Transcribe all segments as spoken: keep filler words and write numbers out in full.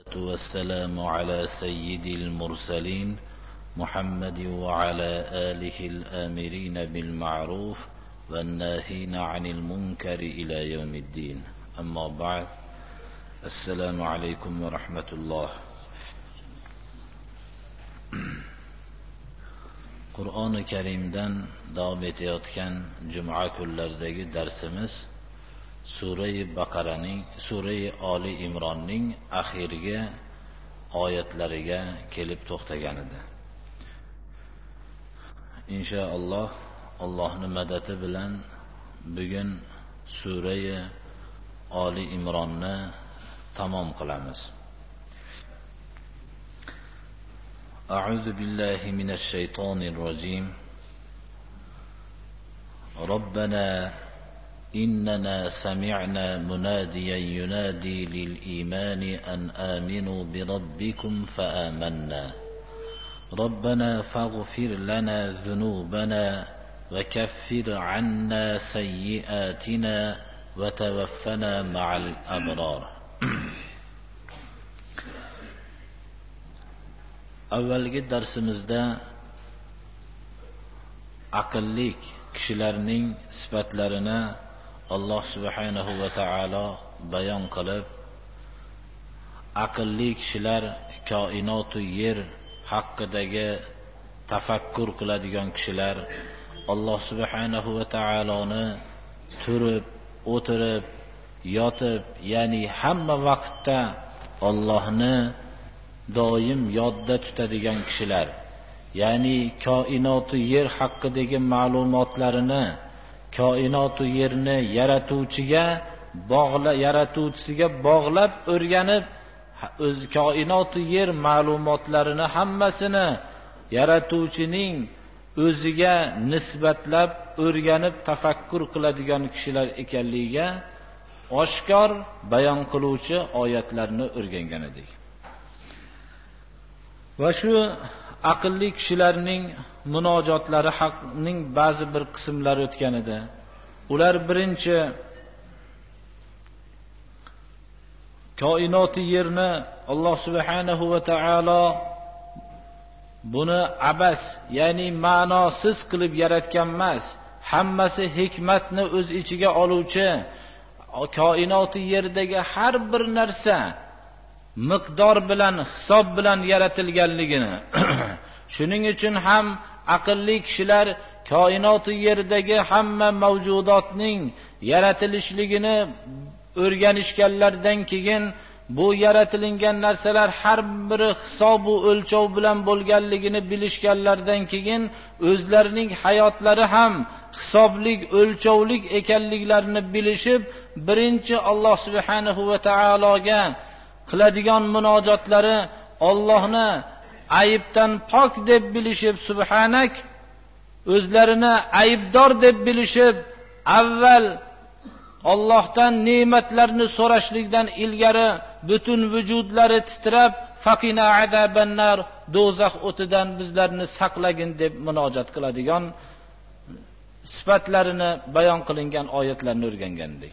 والسلام على سيد المرسلين محمد وعلى آله الآمرين بالمعروف والناهين عن المنكر إلى يوم الدين. أما بعد، السلام عليكم ورحمة الله. Qur'oni Karimdan davom etayotgan juma kunlaridagi darsimiz Sura-i Baqaraning, Sura-i Ali Imronning oxirgi oyatlariga kelib to'xtagan edi. Inshaalloh Allohning madadi bilan bugun Sura-i Ali Imronni tamom qilamiz. أعوذ بالله من الشيطان الرجيم. ربنا إننا سمعنا مناديا ينادي للإيمان أن آمنوا بربكم فآمنا ربنا فاغفر لنا ذنوبنا وكفر عنا سيئاتنا وتوفنا مع الأبرار. Avvalgi darsimizda aqlli kishilarning sifatlarini Alloh subhanahu va taolo bayon qilib, aqlli kishilar koinot va yer haqidagi tafakkur qiladigan kishilar Alloh subhanahu va taoloni turib, o'tirib, yotib, ya'ni hamma vaqtda Allohni doim yodda tutadigan kishilar, ya'ni koinot va yer haqidagi ma'lumotlarini koinot va yerni yaratuvchiga bog'la yaratuvchisiga bog'lab o'rganib, o'z koinot va yer ma'lumotlarini hammasini yaratuvchining o'ziga nisbatlab o'rganib tafakkur qiladigan kishilar ekanligiga oshkor bayon qiluvchi oyatlarni o'rgangan edik. Va shu aqlli kishilarning munojotlari haqning ba'zi bir qismlari o'tgan edi. Ular birinchi koinot yerni Alloh subhanahu va taolo buni abas, ya'ni ma'nosiz qilib yaratgan emas, hammasi hikmatni o'z ichiga oluvchi, koinot yerdagi har bir narsa miqdor bilan, hisob bilan yaratilganligini shuning uchun ham aqlli kishilar koinot yerdagi hamma mavjudotning yaratilishligini o'rganishganlardan keyin bu yaratilgan narsalar har biri hisob va o'lchov bilan bo'lganligini bilishganlardan keyin o'zlarining hayotlari ham hisoblik, o'lchovlik ekanliklarini bilishib, birinchi Alloh subhanahu va taologa qiladigan munojotlari Allohni ayibdan pok deb bilishib, subhanak, o'zlarini aybdor deb bilishib, avval Allohdan ne'matlarni so'rashlikdan ilgari butun vujudlari titrab, faqina azabannar, do'zax o'tidan bizlarni saqlagin deb munojat qiladigan sifatlarini bayon qilingan oyatlarni o'rgangandik.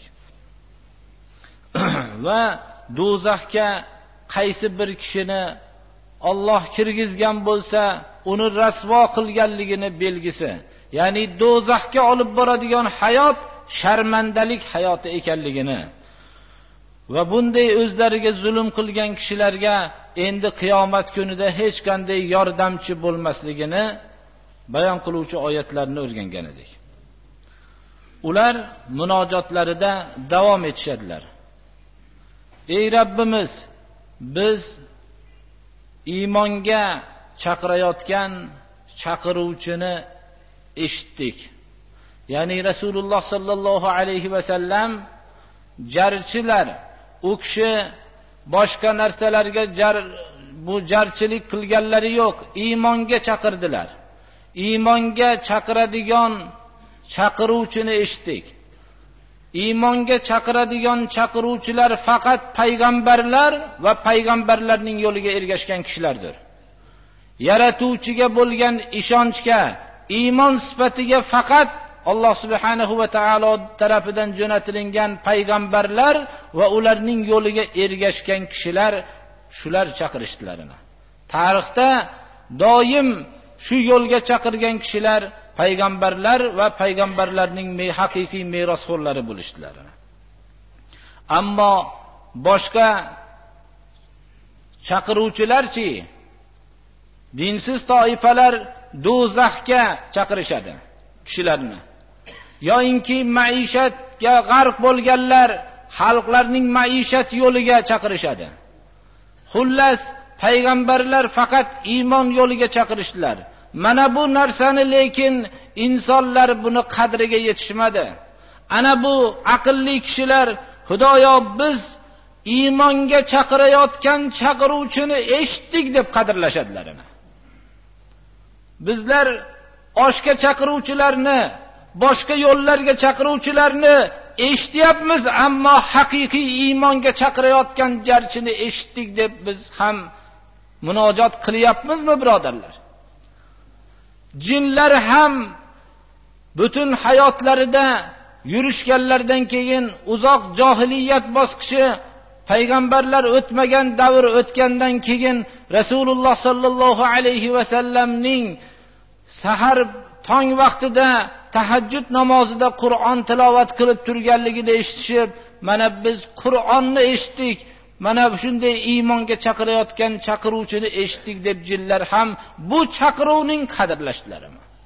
Va do'zaxga qaysi bir kishini Alloh kirgizgan bo'lsa, uni rasvo qilganligini belgisi, ya'ni do'zaxga olib boradigan hayot sharmandalik hayoti ekanligini va bunday o'zlariga zulm qilgan kishilarga endi qiyomat kunida hech qanday yordamchi bo'lmasligini bayon qiluvchi oyatlarni o'rgangan edik. Ular munojotlarida davom etishadilar. Ey Rabbimiz, biz iymonga chaqirayotgan chaqiruvchini eshitdik. Ya'ni Rasululloh sallallohu alayhi va sallam jarchilar, u kishi boshqa narsalarga jar bu jarchilik qilganlari yo'q, iymonga chaqirdilar. Iymonga chaqiradigan chaqiruvchini eshitdik. Iymonga chaqiradigan chaqiruvchilar faqat payg'ambarlar va payg'ambarlarning yo'liga ergashgan kishilardir. Yaratuvchiga bo'lgan ishonchga, iymon sifatiga faqat Alloh subhanahu va taolo tarafidan jo'natilgan payg'ambarlar va ularning yo'liga ergashgan kishilar shular chaqirishdilar. Tarixda doim shu yo'lga chaqirgan kishilar payg'ambarlar va payg'ambarlarning haqiqiy merosxo'rlari bo'lishdilar. Ammo boshqa chaqiruvchilarchi, dinsiz toifalar do'zaxga chaqirishadi kishilarni. Yo'inki maishatga g'arq bo'lganlar xalqlarning maishat yo'liga chaqirishadi. Xullas, payg'ambarlar faqat iymon yo'liga chaqirishdilar. Mana bu narsani lekin insonlar buni qadriga yetishmadi. Ana bu aqlli kishilar, Xudoyo biz iymonga chaqirayotgan chaqiruvchini eshitdik deb qadrlashadilar. Bizlar oshga chaqiruvchilarni, boshqa yo'llarga chaqiruvchilarni eshityapmiz, ammo haqiqiy iymonga chaqirayotgan jarchini eshitdik deb biz ham munojot qilyapmizmi, birodarlar? Jinlar ham butun hayotlarida yurishganlardan keyin uzoq johiliyat bosqichi, payg'ambarlar o'tmagan davr o'tgandan keyin Rasululloh sallallohu alayhi va sallamning sahar tong vaqtida tahajjud namozida Qur'on tilovat qilib turganligini eshitishib, mana biz Qur'onni eshitdik, mana shunday iymonga chaqirayotgan chaqiruvchini eshitdik deb jinlar ham bu chaqiruvning qadrlashdilar.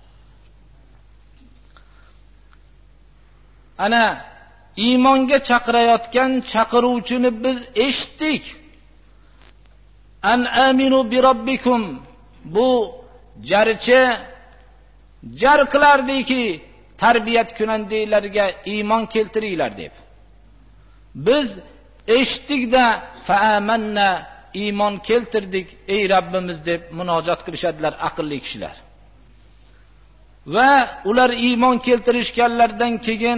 Ana iymonga chaqirayotgan chaqiruvchini biz eshitdik. An aminu bi robbikum, bu jarchi jar qilardiki tarbiyat kunandiylarga iymon keltiringlar deb. Biz eshitdik-da fa amanna, iymon keltirdik ey Rabbimiz deb munojat qilishadilar aqlli kishilar. Va ular iymon keltirishganlardan keyin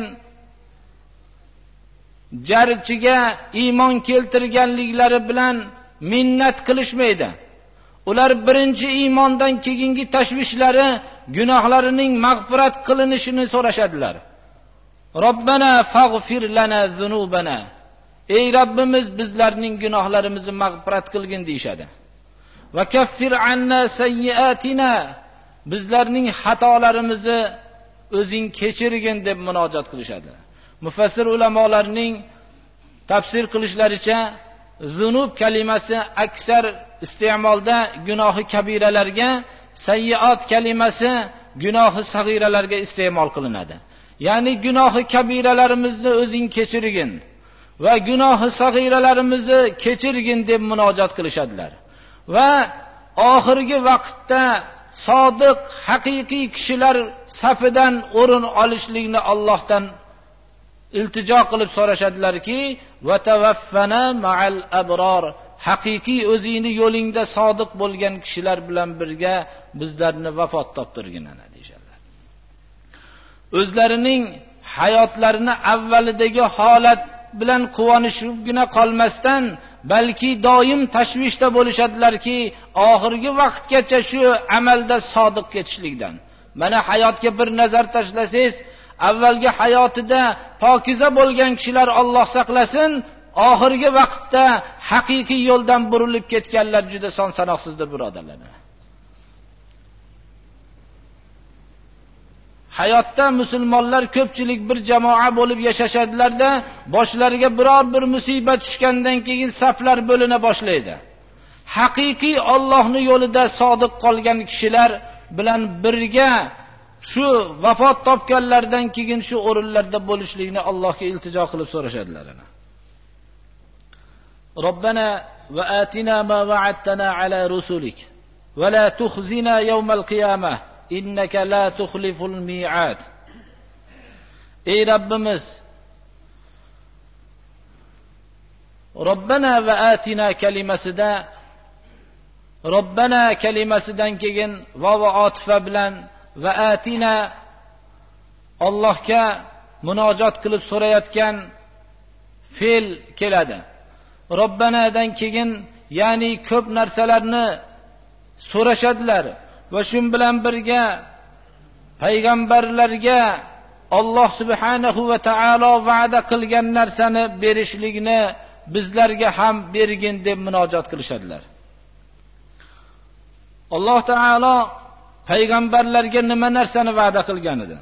jarchiga iymon keltirganliklari bilan minnat qilishmaydi. Ular birinchi iymondan keyingi tashvishlari gunohlarining mag'firat qilinishini so'rashadilar. Robbana faghfir lana zunubana, ey Rabbimiz bizlarning gunohlarimizni mag'firat qilgin deyshadi. Va kaffir anna sayyiatina, bizlarning xatolarimizni o'zing kechirgin deb munojat qilishadi. Mufassir ulamolarning tafsir qilishlaricha zunub kalimasi aksar iste'molda gunohi kabiralarga, sayyiat kalimasi gunohi sag'iralarga iste'mol qilinadi. Ya'ni gunohi kabiralarimizni o'zing kechirgin va gunohi sag'iralarimizni kechirgin deb munojat qilishadilar. Va oxirgi vaqtda sodiq, haqiqiy kishilar safidan o'rin olishlikni Allohdan iltijo qilib so'rashadilarki, va tawaffana ma'al abror, haqiqiy o'zingni yo'lingda sodiq bo'lgan kishilar bilan birga bizlarni vafot toptirgin ana deyshadilar. O'zlarining hayotlarini avvalidagi holat bilan quvonishibgina qolmasdan, balki doim tashvishda bo'lishadilarki, oxirgi vaqtgacha shu amalda sodiq ketishlikdan. Mana hayotga bir nazar tashlasangiz, avvalgi hayotida pokiza bo'lgan kishilar Alloh saqlasin, oxirgi vaqtda haqiqiy yo'ldan burilib ketganlar juda son sanoqsizdir, birodarlar. Hayotda musulmonlar ko'pchilik bir jamoa bo'lib yashashadilarda, boshlariga biror bir musibat tushgandan keyin saflar bo'lina boshlaydi. Haqiqiy Allohning yo'lida sodiq qolgan kishilar bilan birga shu vafot topganlardan keyin shu o'rinlarda bo'lishlikni Allohga iltijo qilib so'rashadilar. Robbana va atina ma va'adtana ala rusulik va la tukhzina yawmal qiyamah innaka la tukhliful mi'ad. Ey Rabbimiz, Robbana va atina kalimasida Robbana kalimasidan keyin va va otifa bilan va atina Allohga munojat qilib so'rayotgan fe'l keladi. Robbanadan keyin ya'ni ko'p narsalarni so'rashadilar va shun bilan birga payg'ambarlarga Alloh subhanahu va taolo va'da qilgan narsani berishlikni bizlarga ham bergin deb munojat qilishadilar. Alloh taolo payg'ambarlarga nima narsani va'da qilgan edi?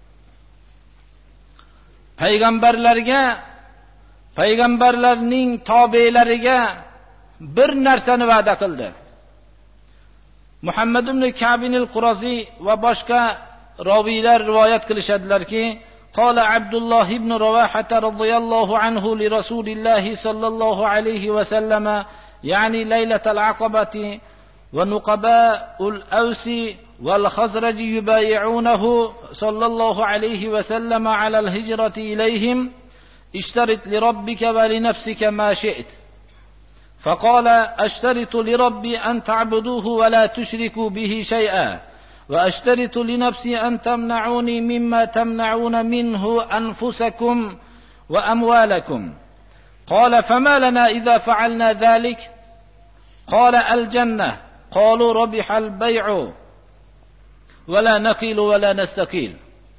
Payg'ambarlarga, payg'ambarlarning tobelariga bir narsani va'da qildi. Muhammad ibn Ka'b al-Qurazi va boshqa roviylar rivoyat qilishadilarki, قال عبد الله بن رواحة رضي الله عنه لرسول الله صلى الله عليه وسلم يعني ليلة العقبة ونقباء الأوس والخزرج يبايعونه صلى الله عليه وسلم على الهجرة إليهم اشترط لربك ولنفسك ما شئت. فقال اشترط لربي أن تعبدوه ولا تشركوا به شيئا، واشترط لنفسي أن تمنعوني مما تمنعون منه أنفسكم وأموالكم. قال فما لنا إذا فعلنا ذلك؟ قال الجنة. قالوا ربح البيع ولا نقيل ولا نستقيل.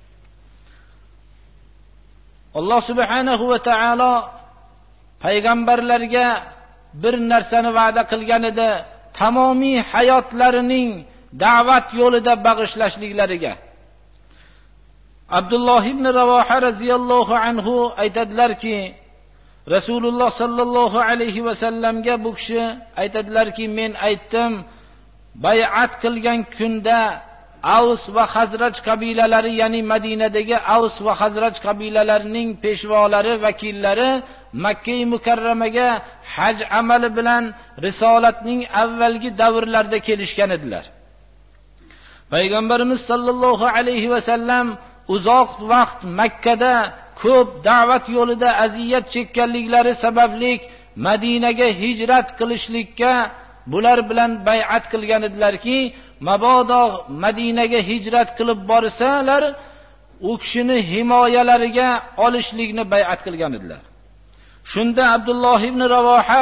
Allah subhanahu va taolo payg'ambarlarga bir narsani va'da qilgan edi, tamomiy hayotlarining da'vat yo'lida bag'ishlashliklariga. Abdulloh ibn Ravoha radhiyallohu anhu aytadilarki, Rasululloh sallallohu alayhi va sallamga bu kishi aytadilarki, men aytdim, bay'at qilgan kunda Aws va Xazraj qabilalari, ya'ni Madinadagi Aws va Xazraj qabilalarining peshvolari, vakillari Makka mukarramaga haj amali bilan risolatning avvalgi davrlarida kelishgan edilar. Payg'ambarimiz sallallohu alayhi va sallam uzoq vaqt Makkada ko'p da'vat yo'lida aziyat chekkanliklari sababli Madinaga hijrat qilishlikka bular bilan bay'at qilgan edilarki, mabodo Madinaga hijrat qilib borsalar, u kishini himoyalariga olishlikni bay'at qilgan edilar. Shunda Abdulloh ibn Ravoha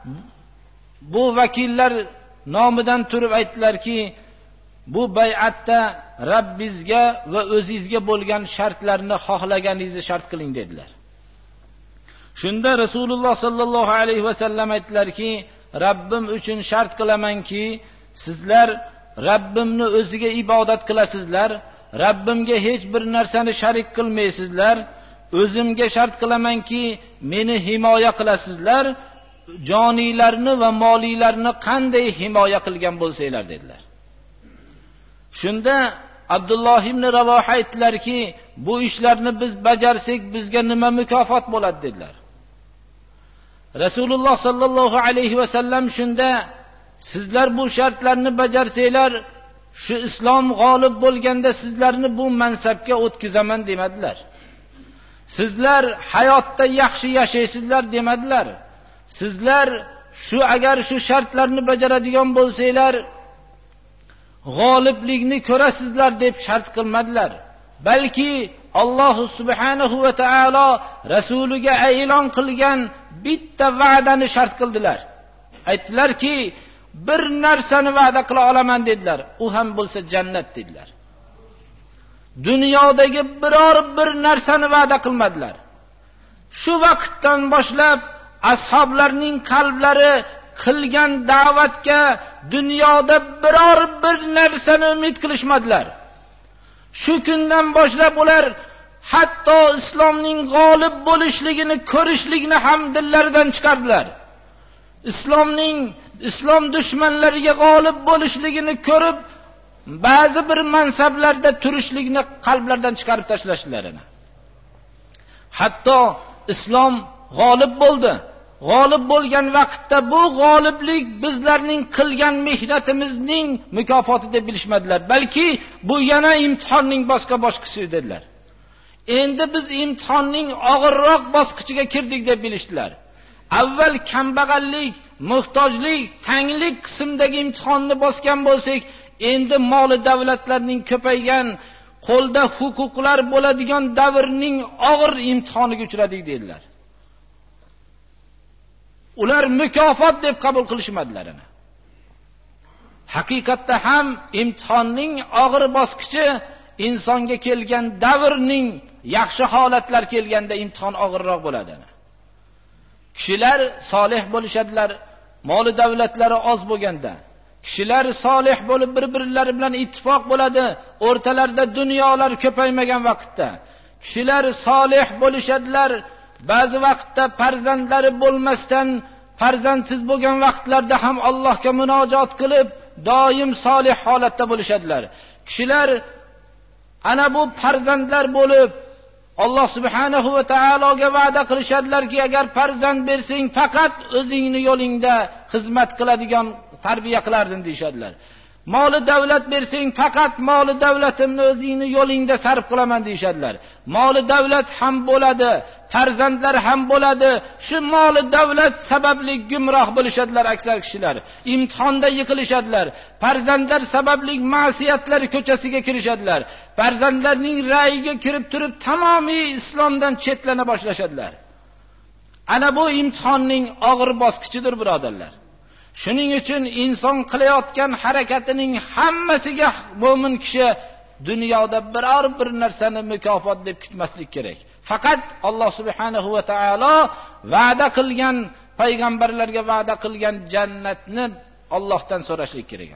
bu vakillar nomidan turib aytdilarki, bu bay'atda Rabbingizga va o'zingizga bo'lgan shartlarni xohlaganingizni shart qiling dedilar. Shunda Rasululloh sallallohu alayhi va sallam aytdilarki, Rabbim uchun shart qilamanki, sizlar Rabbimni o'ziga ibodat qilasizlar, Rabbimga hech bir narsani sharik qilmaysizlar. O'zimga shart qilamanki, meni himoya qilasizlar, joniylarni va moliylarni qanday himoya qilgan bo'lsanglar dedilar. Shunda Abdulloh ibn Ravoha aytdilarki, bu ishlarni biz bajarsak bizga nima mukofot bo'ladi dedilar. Rasululloh sallallohu alayhi va sallam shunda, sizlar bu shartlarni bajarsanglar, shu islom g'olib bo'lganda sizlarni bu mansabga o'tkazaman demadilar. Sizlar hayotda yaxshi yashaysizlar demadilar. Sizlar shu agar shu shartlarni bajaradigan bo'lsanglar, g'oliblikni ko'rasizlar deb shart qilmadilar. Balki Alloh subhanahu va taolo rasuliga e'lon qilgan bitta va'dani shart qildilar. Aytdilarki, bir narsani va'da qila olaman dedilar. U ham bo'lsa jannat dedilar. Dunyodagi biror bir narsani va'da qilmadilar. Shu vaqtdan boshlab ashoblarning qalblari qilgan da'vatga dunyoda biror bir narsani umid qilishmadilar. Shu kundan boshlab ular hatto islomning g'olib bo'lishligini ko'rishlikni ham dillaridan chiqardilar. Islomning islom dushmanlariga g'olib bo'lishligini ko'rib, ba'zi bir mansablarda turishlikni qalblaridan chiqarib tashlashdilar. Hatto islom g'olib bo'ldi. G'olib bo'lgan vaqtda bu g'oliblik bizlarning qilgan mehnatimizning mukofoti deb bilishmadilar, balki bu yana imtihonning boshqa bosqichi dedilar. Endi biz imtihonning og'irroq bosqichiga kirdik deb bilishdilar. Avval kambag'allik, muhtojlik, tanglik qismdagi imtihonni bosgan bo'lsak, endi moli davlatlarning ko'paygan, qo'lda huquqlar bo'ladigan davrning og'ir imtihoniga uchradik dedilar. Ular mukofot deb qabul qilishmadilar. Haqiqatda ham imtihonning og'ir bosqichi insonga kelgan davrning yaxshi holatlar kelganda imtihon og'irroq bo'ladi. Kishilar solih bo'lishadilar, mol davlatlari oz bo'lganda. Kishilar solih bo'lib bir-birlari bilan ittifoq bo'ladi, o'rtalarida dunyolar ko'paymagan vaqtda. Kishilar solih bo'lishadilar, ba'zi vaqtda farzandlari bo'lmasdan farzandsiz bo'lgan vaqtlarda ham Allohga munojat qilib, doim solih holatda bo'lishadilar. Kishilar ana bu farzandlar bo'lib Alloh subhanahu va taologa va'da qilishadilarki, agar farzand bersang, faqat o'zingni yo'lingda xizmat qiladigan tarbiya qilardim deyshadilar. Moli davlat bersang, faqat moli davlatimni o'zingni yo'lingda sarf qilaman deyshadilar. Moli davlat ham bo'ladi, farzandlar ham bo'ladi. Shu moli davlat sababli gumroh bo'lishadilar aksar kishilar. Imtihonda yiqilishadilar. Farzandlar sababli ma'siyatlar ko'chasiga kirishadilar. Farzandlarning ra'yiga kirib turib tamomiy islomdan chetlana boshlashadilar. Ana bu imtihonning og'ir bosqichidir, birodarlar. Shuning uchun inson qilayotgan harakatining hammasiga mo'min kishi dunyoda biror bir narsani mukofot deb kutmaslik kerak. Faqat Alloh subhanahu va taolo va'da qilgan, payg'ambarlarga va'da qilgan jannatni Allohdan so'rashlik kerak.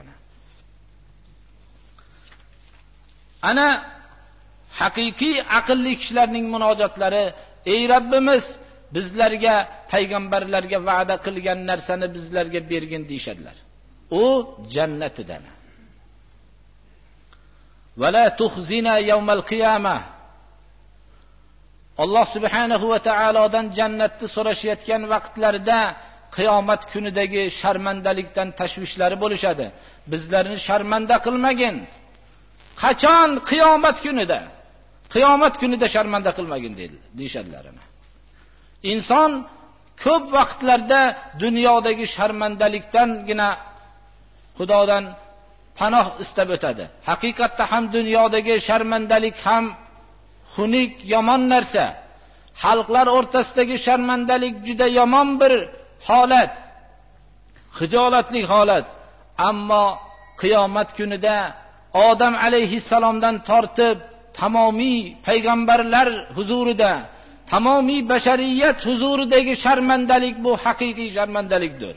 Ana haqiqiy aqlli kishilarning munojotlari: ey Rabbimiz, bizlarga payg'ambarlarga va'da qilgan narsani bizlarga bergin deyshadilar. U jannatidan. Va la tukhzina yawmal qiyamah. Alloh subhanahu va taolodan jannatni so'rashayotgan vaqtlarida qiyomat kunidagi sharmandalikdan tashvishlari bo'lishadi. Bizlarni sharmanda qilmagin. Qachon? Qiyomat kunida. Qiyomat kunida sharmanda qilmagin deyshadilar. Inson ko'p vaqtlarda dunyodagi sharmandalikdangina Xudodan panoh istab o'tadi. Haqiqatda ham dunyodagi sharmandalik ham xunuk, yomon narsa. Xalqlar o'rtasidagi sharmandalik juda yomon bir holat, xijolatli holat. Ammo qiyomat kunida Odam alayhissalomdan tortib tamomiy payg'ambarlar huzurida, tamomiy bashariyat huzuridagi sharmandalik bu haqiqiy sharmandalikdir.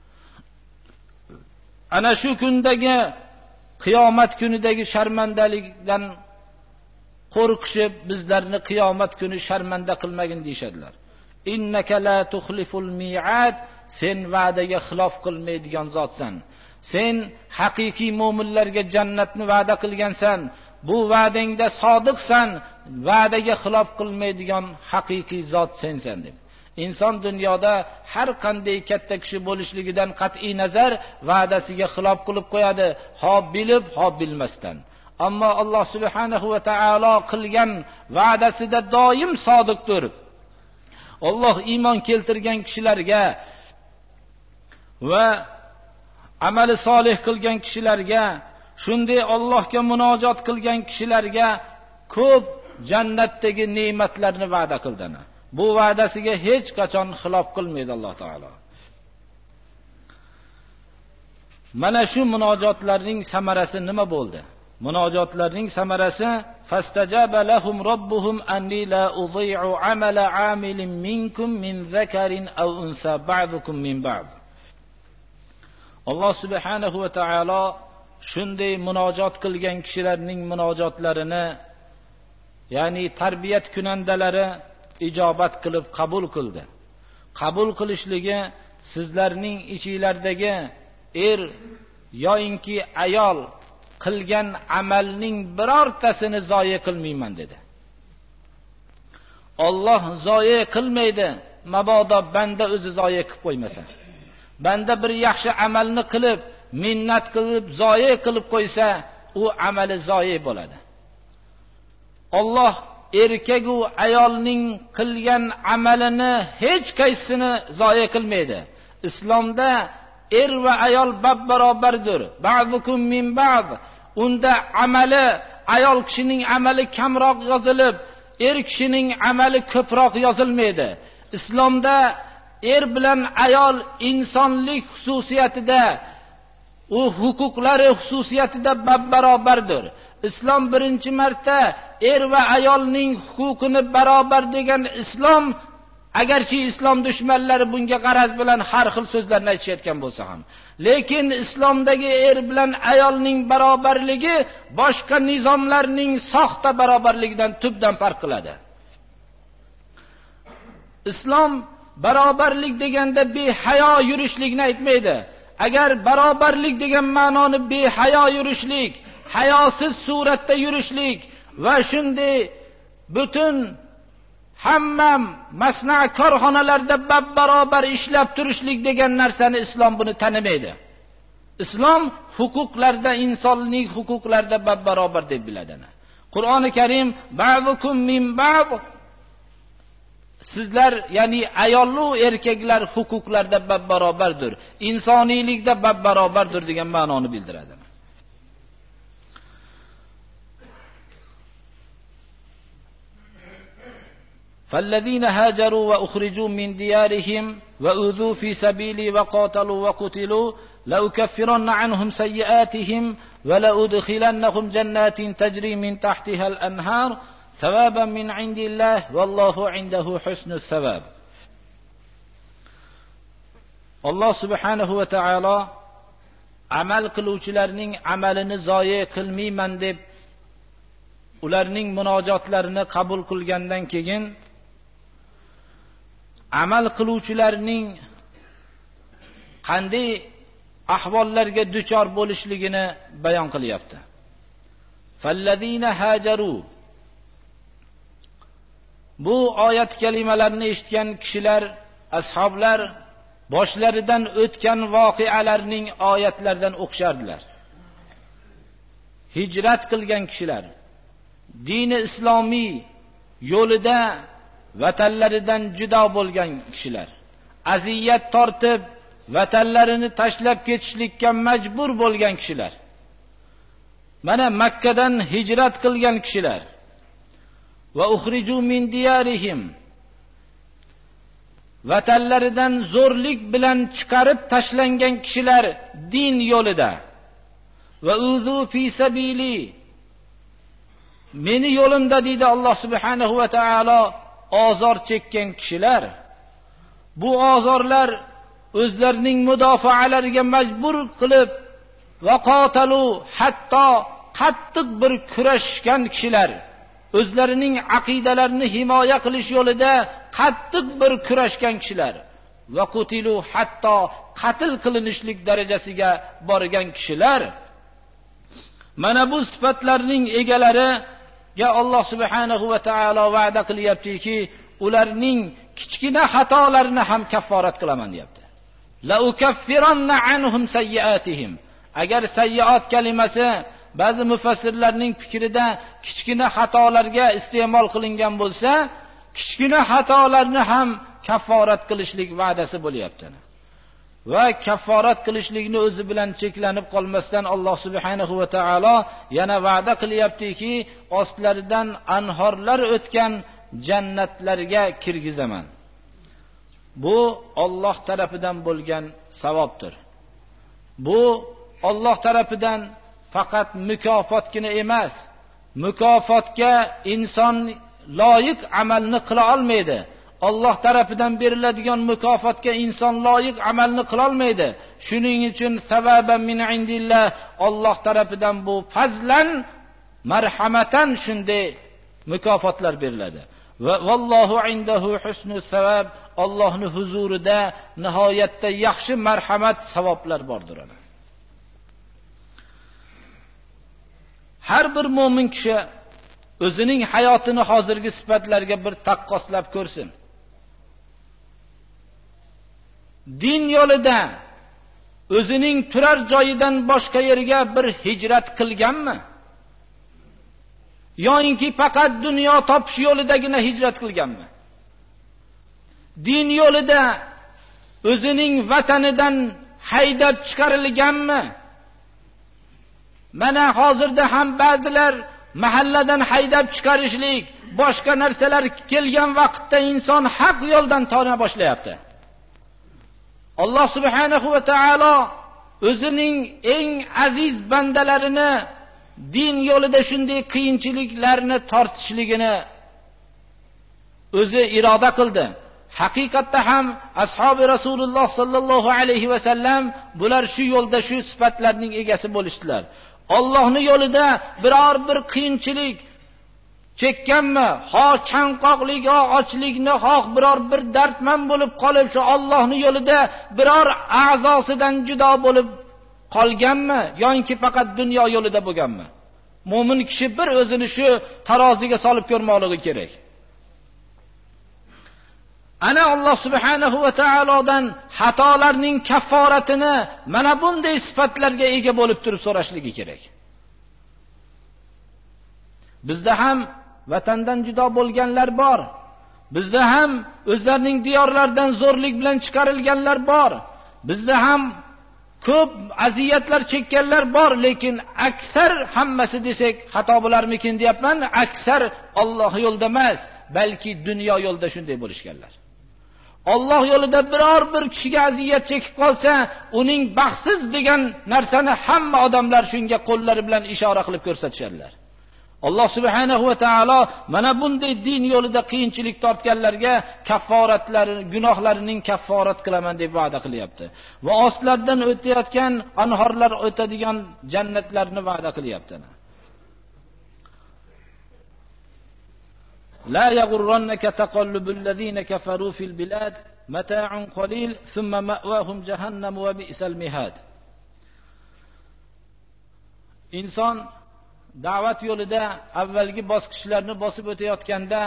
Ana shu kundagi qiyomat kunidagi sharmandalikdan qo'rqishib bizlarni qiyomat kuni sharmanda qilmagin deyshadilar. Innaka la tuxliful mi'ad, sen va'daga xilof qilmaydigan zotsan. Sen haqiqiy mu'minlarga jannatni va'da qilgansan. Bu va'dangda sodiqsan, va'daga xilof qilmaydigan haqiqiy zot sensan deb. Inson dunyoda har qanday katta kishi bo'lishligidan qat'iy nazar va'dasiga xilof qilib qo'yadi, xo'p bilib, xo'p bilmasdan. Ammo Alloh subhanahu va taolo qilgan va'dasida doim sodiqdir. Alloh iymon keltirgan kishilarga va amali solih qilgan kishilarga, shunday Allohga munojat qilgan kishilarga ko'p jannatdagi ne'matlarni va'da qildina. Bu va'dasiga hech qachon xilof qilmaydi Alloh taolo. Mana shu munojotlarning samarasi nima bo'ldi? Munojotlarning samarasi: fastajaba lahum robbuhum anni la udhi'u amala 'amilin minkum min zakarin aw unsa ba'dukum min ba'd. Alloh subhanahu va taolo shunday munojat qilgan kishilarning munojotlarini, ya'ni tarbiyat kunandalari ijobat qilib qabul qildi. Qabul qilishligi sizlarning ichinglardagi er yoinki ayol qilgan amalning birortasini zoya qilmayman dedi. Alloh zoya qilmaydi, mabodo banda o'zi zoya qilib qo'ymasa. Banda bir yaxshi amalni qilib, minnat qilib, zoya qilib qo'ysa, u amali zoya bo'ladi. Alloh erkak va ayolning qilgan amalini hech qaysini zoya qilmaydi. Islomda er va ayol barobardir. Ba'dukum min ba'd. Unda amali, ayol kishining amali kamroq yozilib, er kishining amali ko'proq yozilmaydi. Islomda er bilan ayol insonlik xususiyatida, u huquqlari xususiyatida barobardir. Islom birinchi marta er va ayolning huquqini barobar degan islom Agarchi islom dushmanlari bunga g'araz bilan har xil so'zlarni aytishayotgan bo'lsa ham, lekin islomdagi er bilan ayolning barobarligi boshqa nizomlarning soxta barobarligidan tubdan farq qiladi. Islom barobarlik deganda behayo yurishlikni aytmaydi. Agar barobarlik degan ma'noni behayo yurishlik, hayosiz suratda yurishlik va shunday butun hamma masna korxonalarda barobar ishlab turishlik degan narsani islom buni tanimaydi. Islom huquqlarda, insonning huquqlarida barobar deb biladi. Qur'oni Karim ba'zukum min ba'z, sizlar ya'ni ayollu erkaklar huquqlarda barobardir, insoniylikda barobardir degan ma'noni bildiradi. فالذين هاجروا وأخرجوا من ديارهم وأوذوا في سبيلي وقاتلوا وقتلوا لأكفرن عنهم سيئاتهم ولأدخلنهم جنات تجري من تحتها الأنهار ثوابا من عند الله والله عنده حسن الثواب. Allah subhanahu va taolo amal qiluvchilarning amalini zoya qilmayman deb ularning munojotlarini qabul qilgandan keyin amal qiluvchilarning qanday ahvollarga duchor bo'lishligini bayon qilyapti. Fallazina hajaru, bu oyat kalimalarni eshitgan kishilar, ashoblar boshlaridan o'tgan voqealarning oyatlaridan o'qishardilar. Hijrat qilgan kishilar, dini islomiy yo'lida vatanlaridan judo bo'lgan kishilar, aziyat tortib vatanlarini tashlab ketishlikka majbur bo'lgan kishilar, mana Makkadan hijrat qilgan kishilar, va ukhriju min diyarihim, vatanlaridan zo'rlik bilan chiqarib tashlangan kishilar din yo'lida, va uzu fi sabili, meni yo'limda deydi Alloh subhanahu va taolo, ozor chekkan kishilar, bu ozorlar o'zlarining mudofaalariga majbur qilib va qatalu, hatto qattiq bir kurashgan kishilar, o'zlarining aqidalarini himoya qilish yo'lida qattiq bir kurashgan kishilar, va qutilu, hatto qatl qilinishlik darajasiga borgan kishilar, mana bu sifatlarning egalari ga Alloh subhanahu va taolo va'da qilyaptiki, ularning kichkina xatolarini ham kafforat qilaman deyapti. La ukaffiranna anhum sayyiatihim. Agar sayyiat kalimasi ba'zi mufassirlarning fikrida kichkina xatolarga iste'mol qilingan bo'lsa, kichkina xatolarni ham kafforat qilishlik va'dasi bo'lyapti. Va kafforat qilishlikni o'zi bilan cheklanib qolmasdan Alloh subhanahu va taolo yana va'da qilyaptiki, ostlaridan anhorlar o'tgan jannatlarga kirgizaman. Bu Alloh tarafidan bo'lgan savobdir. Bu Alloh tarafidan faqat mukofotgina emas, mukofotga inson loyiq amalni qila olmaydi. Alloh tarafidan beriladigan mukofotga inson loyiq amalni qila olmaydi. Shuning uchun savaban min indillah, Alloh tarafidan bu fazlan, marhamatan shunday mukofotlar beriladi. Va vallohu indahu husnus savab, Allohning huzurida nihoyatda yaxshi marhamat, savoblar bordir. Har bir mo'min kishi o'zining hayotini hozirgi sifatlarga bir taqqoslab ko'rsin. Din yo'lida o'zining turar joyidan boshqa yerga bir hijrat qilganmi? Yo'inki faqat dunyo topish yo'lidagina hijrat qilganmi? Din yo'lida o'zining vatanidan haydab chiqarilganmi? Mana hozirda ham ba'zilar mahalladan haydab chiqarishlik, boshqa narsalar kelgan vaqtda inson haq yo'ldan tona boshlayapti. Alloh subhanahu va taolo o'zining eng aziz bandalarini din yo'lida shunday qiyinchiliklarni tortishligini o'zi iroda qildi. Haqiqatda ham ashabi Rasululloh sallallohu alayhi va sallam bular shu yo'lda shu sifatlarning egasi bo'lishdilar. Allohning yo'lida biror bir qiyinchilik chekkanmi, ho chanqoqlik, ho ochlikni, ho biror bir dardman bo'lib qolib, shu Allohning yo'lida biror a'zosidan judo bo'lib qolganmi, yoki faqat dunyo yo'lida bo'lganmi? Mo'min kishi bir o'zini shu taroziga solib ko'rmoqligi kerak. Ana Alloh subhanahu va taolodan xatolarning kafforatini mana bunday sifatlarga ega bo'lib turib so'rashligi kerak. Bizda ham vatandan judo bo'lganlar bor. Bizda ham o'zlarining diyorlaridan zo'rlik bilan chiqarilganlar bor. Bizda ham ko'p aziyatlar chekkanlar bor, lekin aksar hammasi desak xato bo'larmikin deyapman. Aksar Alloh yo'lida emas, balki dunyo yo'lida shunday bo'lishganlar. Alloh yo'lida biror bir kishiga aziyat chekib qolsa, uning baxtsiz degan narsani hamma odamlar shunga qo'llari bilan ishora qilib ko'rsatishadilar. Alloh subhanahu va taolo mana bunday din yo'lida qiyinchilik tortganlarga kafforatlari, gunohlarining kafforat qilaman deb va'da qilyapti. Va ostlardan o'tayotgan anhorlar o'tadigan jannatlarni va'da qilyapti. La yaghurrannaka taqallubul ladina kafaru fil bilad mata'un qalil thumma ma'wahum jahannam wa bi'sal mihad. Inson da'vat yo'lida avvalgi bosqichlarni bosib o'tayotganda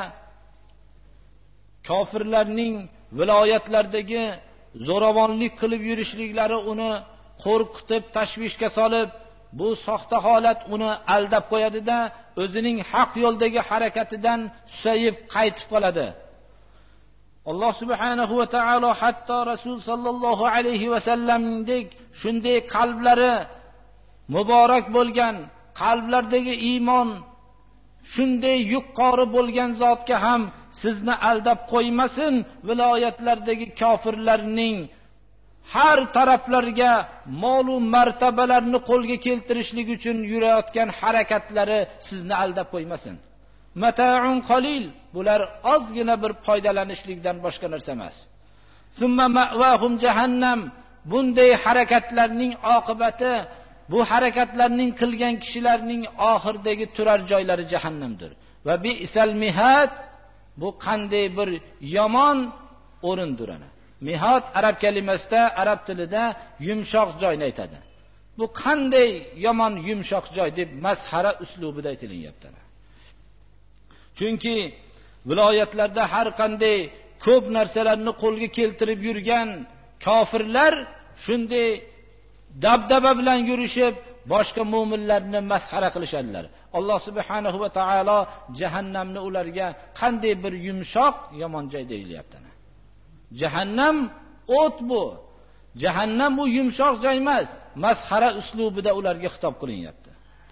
kofirlarning viloyatlardagi zo'ravonlik qilib yurishliklari uni qo'rqitib, tashvishga solib, bu soxta holat uni aldab qo'yadi-da, o'zining haq yo'ldagi harakatidan susayib qaytib qoladi. Alloh subhanahu va taolo hatto Rasul sallallohu alayhi va sallamdek shunday qalblari muborak bo'lgan, qalblardagi iymon shunday yuqori bo'lgan zotga ham sizni aldab qo'ymasin, viloyatlardagi kofirlarning har taraflarga mol-u martabalarni qo'lga keltirishlik uchun yurayotgan harakatlari sizni aldab qo'ymasin. Mata'un qalil, bular ozgina bir foydalanishlikdan boshqa narsa emas. Summa ma'wahum jahannam, bunday harakatlarning oqibati, bu harakatlarning qilgan kishilarning oxirdagi turar joylari jahannamdir. Va bi'sal mihad, bu qanday bir yomon o'rindir ana. Mihad arab kalimasida, arab tilida yumshoq joyni aytadi. Bu qanday yomon yumshoq joy deb mazhara uslubida aytilyapti. Chunki viloyatlarda har qanday ko'p narsalarni qo'lga keltirib yurgan kofirlar shunday dabdaba bilan yurishib, boshqa mu'minlarni mazhara qilishadilar. Alloh subhanahu va taolo jahannamni ularga qanday bir yumshoq yomon joy deyilyapti. Jahannam o't bu. Jahannam bu yumshoq joy emas, mazhara uslubida ularga xitob qilinyapti.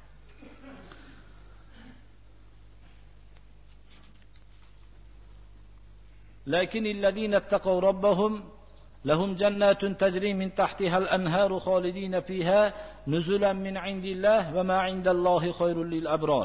Lakin illazina taqaw robbahum lahum jannatun tajri min tahtiha al-anharu khalidina fiha nuzulan min indillah va ma indallohi khayrul lil abrar.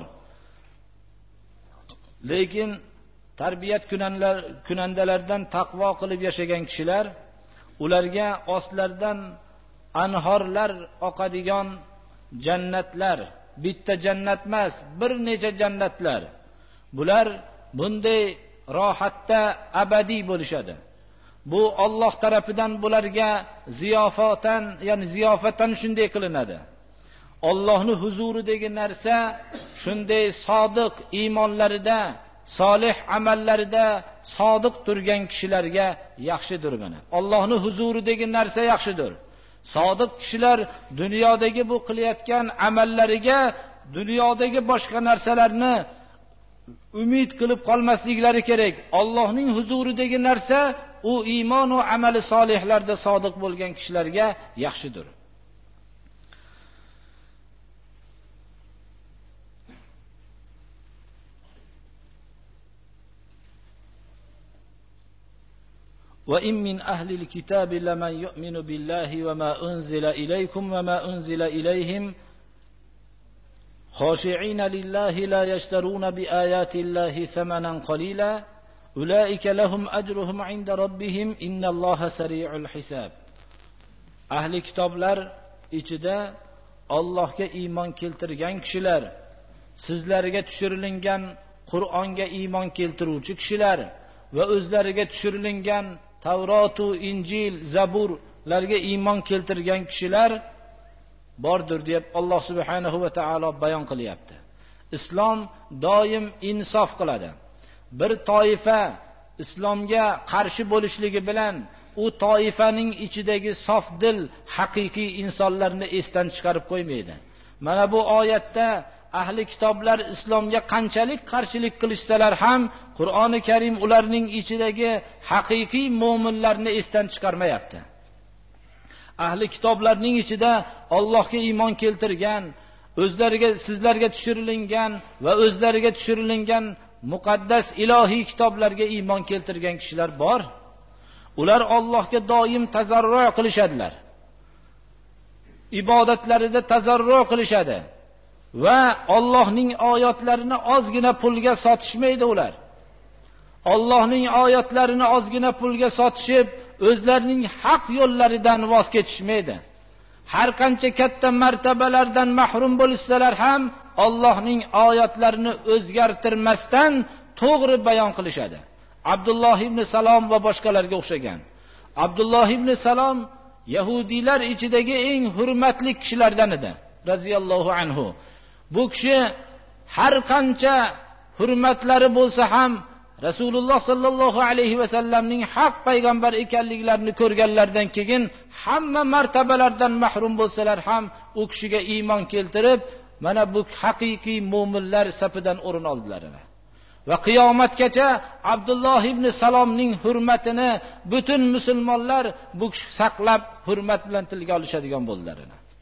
Lekin tarbiyat kunandalardan taqvo qilib yashagan kishilar, ularga ostlaridan anhorlar oqadigan jannatlar, bitta jannat emas, bir necha jannatlar. Bular bunday rohatda abadiy bo'lishadi. Bu Alloh tarafidan bularga ziyofatan, ya'ni ziyofatan shunday qilinadi. Allohning huzuridagi narsa shunday sodiq iymonlarida, solih amallarida sodiq turgan kishilarga yaxshidir mana. Allohning huzuridagi narsa yaxshidir. Sodiq kishilar dunyodagi bu qilayotgan amallariga, dunyodagi boshqa narsalarni umid qilib qolmasliklari kerak. Allohning huzuridagi narsa u iymon va amali solihlarda sodiq bo'lgan kishilarga yaxshidir. وَإِنْ مِنْ أَهْلِ الْكِتَابِ لَمَنْ يُؤْمِنُ بِاللَّهِ وَمَا أُنْزِلَ إِلَيْكُمْ وَمَا أُنْزِلَ إِلَيْهِمْ خاشعين لله لا يشترون بآيات الله ثمنا قليلا ulaika lahum ajruhum inda robbihim innalloha sari'ul hisab. Ahli kitoblar ichida Allohga iymon keltirgan kishilar, sizlarga tushirilgan Qur'onga iymon keltiruvchi kishilar va o'zlariga tushirilgan Tavrot, Injil, Zaburlarga iymon keltirgan kishilar bordir deb Alloh subhanahu va taolo bayon qilyapti. Islom doim insof qiladi. Bir toifa islomga qarshi bo'lishligi bilan u toifaning ichidagi sof dil, haqiqiy insonlarni esdan chiqarib qo'ymaydi. Mana bu oyatda ahli kitoblar islomga qanchalik qarshilik qilishsalar ham Qur'oni Karim ularning ichidagi haqiqiy mu'minlarni esdan chiqarmayapti. Ahli kitoblarning ichida Allohga iymon keltirgan, o'zlariga sizlarga tushirilgan va o'zlariga tushirilgan muqaddas ilohiy kitoblarga iymon keltirgan kishilar bor. Ular Allohga doim tazarru qilishadilar. Ibodatlarida tazarru qilishadi va Allohning oyatlarini ozgina pulga sotishmaydi ular. Allohning oyatlarini ozgina pulga sotishib, o'zlarining haq yo'llaridan voz kechishmaydi. Har qancha katta martabalardan mahrum bo'lsalar ham Allohning oyatlarini o'zgartirmasdan to'g'ri bayon qilishadi. Abdulloh ibn Salom va boshqalarga o'xshagan. Abdulloh ibn Salom Yahudiylar ichidagi eng hurmatli kishilardan edi, raziyallohu anhu. Bu kishi har qancha hurmatlari bo'lsa ham Rasululloh sallallohu alayhi va sallamning haq payg'ambar ekanliklarini ko'rganlardan keyin hamma martabalardan mahrum bo'lsalar ham u kishiga iymon keltirib, mana bu haqiqiy mu'minlar safidan o'rin oldilar. Va qiyomatgacha Abdulloh ibn Salomning hurmatini butun musulmonlar bu kishi saqlab hurmat bilan tilga olishadigan bo'ldilar.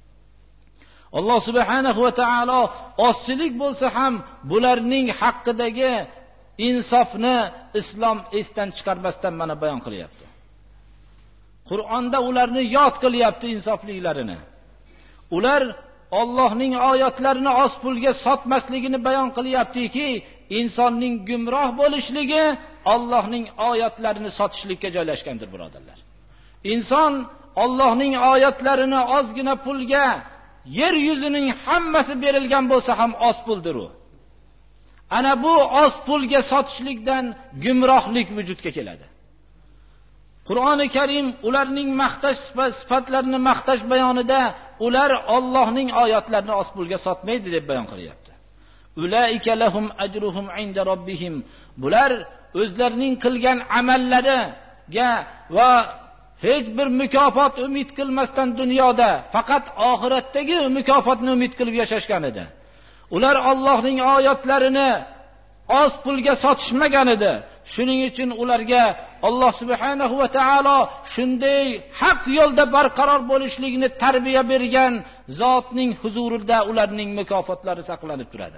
Alloh subhanahu va taolo ozchilik bo'lsa ham bularning haqqidagi insofni islom esdan chiqarmasdan mana bayon qilyapti. Qur'onda ularni yod qilyapti insofliklarini. Ular Allohning oyatlarini oz pulga sotmasligini bayon qilyaptiki, insonning gumroh bo'lishligi Allohning oyatlarini sotishlikka joylashgandir, birodarlar. Inson Allohning oyatlarini ozgina pulga, yer yuzining hammasi berilgan bo'lsa ham oz puldir u. Ana bu oz pulga sotishlikdan gumrohlik vujudga keladi. Qur'oni Karim ularning maqtash sifatlarini maqtash bayonida ular Allohning oyatlarini oz pulga sotmaydi deb bayon qilyapti. Ulaika lahum ajruhum inda robbihim. Bular o'zlarining qilgan amallariga va hech bir mukofot umid qilmasdan dunyoda faqat oxiratdagi mukofotni umid qilib yashashgan edi. Ular Allohning oyatlarini oz pulga sotishmagan edi. Shuning uchun ularga Alloh subhanahu va taolo shunday haq yo'lda barqaror bo'lishligini tarbiya bergan zotning huzurida ularning mukofotlari saqlanib turadi.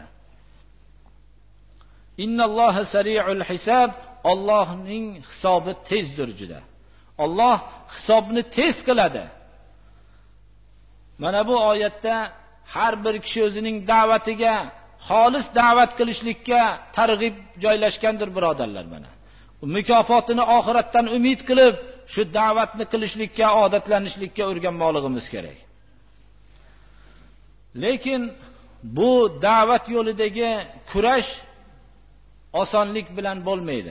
Innalloha sari'ul hisab. Allohning hisobi tezdir juda. Alloh hisobni tez qiladi. Mana bu oyatda har bir kishi o'zining da'vatiga xolis da'vat qilishlikka targ'ib joylashgandir, birodarlar. Mana mukofotini oxiratdan umid qilib shu da'vatni qilishlikka, odatlanishlikka o'rganmoqligimiz kerak. Lekin bu da'vat yo'lidagi kurash osonlik bilan bo'lmaydi.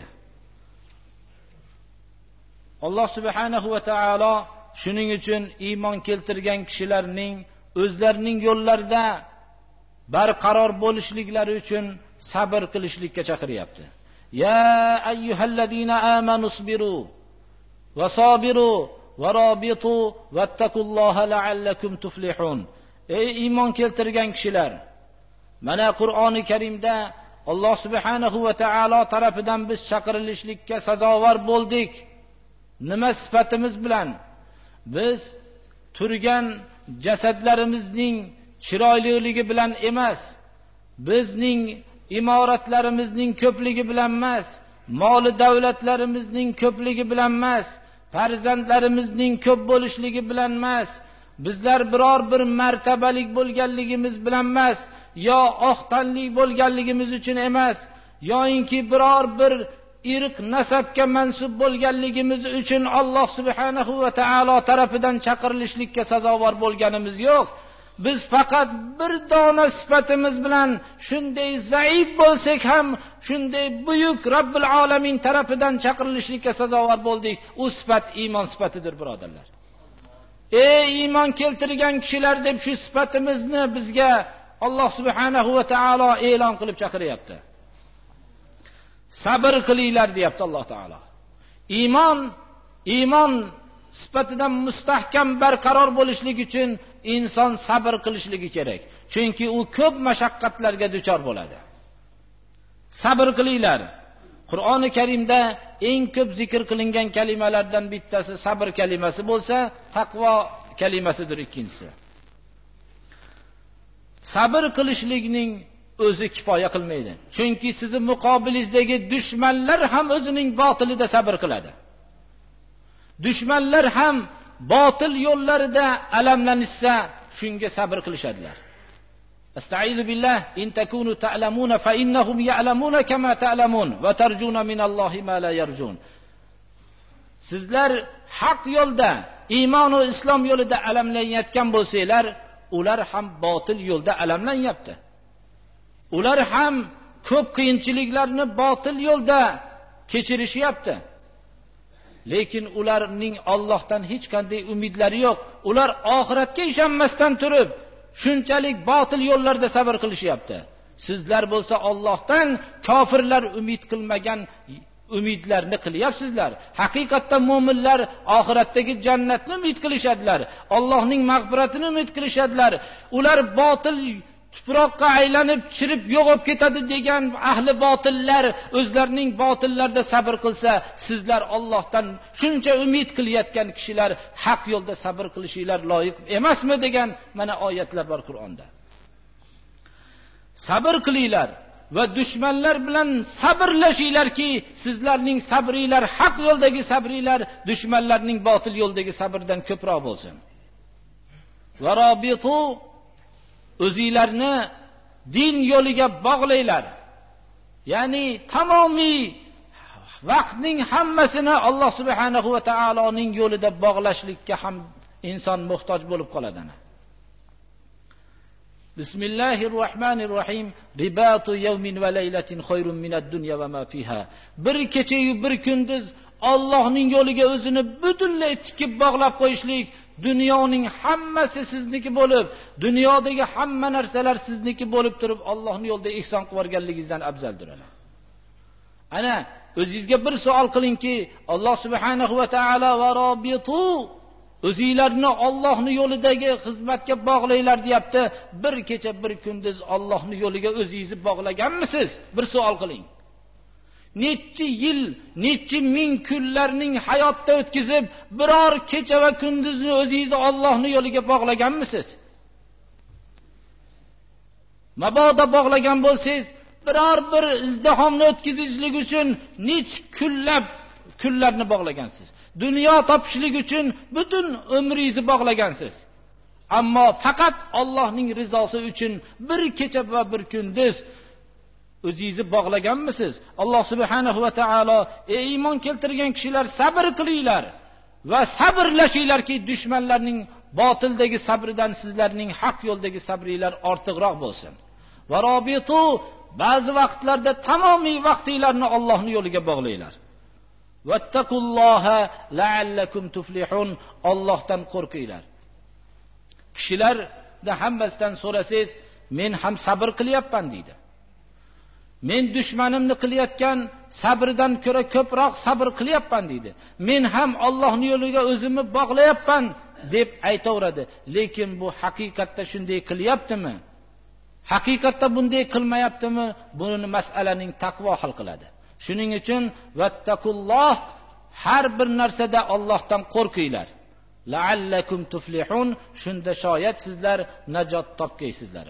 Alloh subhanahu va taolo shuning uchun iymon keltirgan kishilarning o'zlarining yo'llarida barqaror bo'lishliklari uchun sabr qilishlikka chaqiryapti. Ya ayyuhallazina amanu sabiru va sabiru va rabitu vattaqulloha la'allakum tuflihun. Ey iymon keltirgan kishilar, mana Qur'oni Karimda Alloh subhanahu va taolo tarafidan biz chaqirilishlikka sazovor bo'ldik. Nima sifatimiz bilan? Biz turgan jasadlarimizning chiroyliligi bilan emas, bizning imoratlarimizning ko'pligi bilan emas, mol davlatlarimizning ko'pligi bilan emas, farzandlarimizning ko'p bo'lishligi bilan emas, bizlar biror bir martabalik bo'lganligimiz bilan emas, yo oq tanlik bo'lganligimiz uchun emas, yoinki biror bir irq nasabga mansub bo'lganligimiz uchun Alloh subhanahu va taolo tarafidan chaqirilishlikka sazovor bo'lganimiz yo'q. Biz faqat bir dona sifatimiz bilan shunday zaif bo'lsak ham shunday buyuk Robbil alamin tarafidan chaqirilishlikka sazovor bo'ldik. U sifat iymon sifatidir, birodarlar. Ey iymon keltirgan kishilar deb shu sifatimizni bizga Alloh subhanahu va taolo e'lon qilib chaqiryapti. Sabr qilinglar deyapti Alloh taolo. Iymon iymon sifatidan mustahkam barqaror bo'lishlik uchun inson sabr qilishligi kerak. Chunki u ko'p mashaqqatlarga duchor bo'ladi. Sabr qilinglar. Qur'oni Karimda eng ko'p zikr qilingan kalimalardan bittasi sabr kalimasi bo'lsa, taqvo kalimasidir ikkinchisi. Sabr qilishlikning o'zi kifoya qilmaydi. Chunki sizning muqobilingizdagi dushmanlar ham o'zining botilida sabr qiladi. Dushmanlar ham botil yo'llarida alamlanishsa, shunga sabr qilishadilar. Astaizu billah, in takunu ta'lamuna fa innahum ya'lamuna kama ta'lamun va tarjuna minallohi ma la yarjun. Sizlar haq yo'lda, iymon va islom yo'lida alamlanayotgan bo'lsanglar, ular ham botil yo'lda alamlanyapti. Ular ham ko'p qiyinchiliklarni botil yo'lda kechirishyapti. Lekin ularning Allohdan hech qanday umidlari yo'q. Ular oxiratga ishonmasdan turib, shunchalik botil yo'llarda sabr qilishyapti. Sizlar bo'lsa Allohdan kofirlar umid qilmagan umidlarni qilyapsizlar. Haqiqatda mu'minlar oxiratdagi jannatni umid qilishadilar. Allohning mag'firatini umid qilishadilar. Ular botil tuproqqa aylanib chirib yo'qib ketadi degan ahli botillar o'zlarining botillarda sabr qilsa, sizlar Allohdan shuncha umid qilayotgan kishilar haq yo'lda sabr qilishinglar loyiq emasmi degan mana oyatlar bor Qur'onda. Sabr qilinglar va dushmanlar bilan sabrlashinglarki, sizlarning sabringlar haq yo'ldagi sabringlar dushmanlarning botil yo'ldagi sabrdan ko'proq bo'lsin. Va robitu, o'zinglarni din yo'liga bog'laylar. Ya'ni tamomiy vaqtning hammasini Alloh subhanahu va taoloning yo'lida bog'lashlikka ham inson muhtoj bo'lib qoladi. Bismillahirrohmanirrohim. Ribatu yawmin va laylatin khayrun minad dunya va ma fiha. Bir kecha yu bir kunduz Allohning yo'liga o'zini butunlay tikib bog'lab qo'yishlik, dunyoning hammasi sizniki bo'lib, dunyodagi hamma narsalar sizniki bo'lib turib, Allohning yo'lida ihson qilib o'rganligingizdan afzaldir. Ana, o'zingizga bir savol qilingki, Alloh subhanahu va taolo va robitu, o'zingizlarni Allohning yo'lidagi xizmatga bog'laylar deyapti. Bir kecha bir kunduz Allohning yo'liga o'zingizni bog'laganmisiz? Bir savol qiling. Necha yil, necha ming kunlarning hayotda o'tkazib, biror kecha va kunduzni o'zingizni Allohning yo'liga bog'laganmisiz? Mabodo bog'lagan bo'lsangiz, biror bir izdihomni o'tkazishlik uchun necha kunlab kunlarni bog'lagansiz. Dunyo topishlik uchun butun umringizni bog'lagansiz. Ammo faqat Allohning rizosi uchun bir kecha va bir kunduz o'zingizni bog'laganmisiz? Alloh subhanahu va taolo, ey iymon keltirgan kishilar, sabr qilinglar va sabrlashinglarki, dushmanlarning botildagi sabridan sizlarning haq yo'ldagi sabringlar ortiqroq bo'lsin. Va robitu, ba'zi vaqtlarda tamomiy vaqtinglarni Allohning yo'liga bog'langlar. Vattaqulloha la'allakum tuflihun. Allohdan qo'rqinglar. Kishilarda hammasidan so'rasangiz, men ham sabr qilyapman deydi. Men dushmanimni qilayotgan sabrdan ko'ra ko'proq sabr qilyapman deydi. Men ham Allohning yo'liga o'zimni bog'layapman deb aytaveradi. Lekin bu haqiqatda shunday qilyaptimi? Haqiqatda bunday qilmayaptimi? Buni masalaning taqvo hal qiladi. Shuning uchun vattaqulloh, har bir narsada Allohdan qo'rqinglar. La'allakum tuflihun, shunda shoyat sizlar najot topgaysizlar.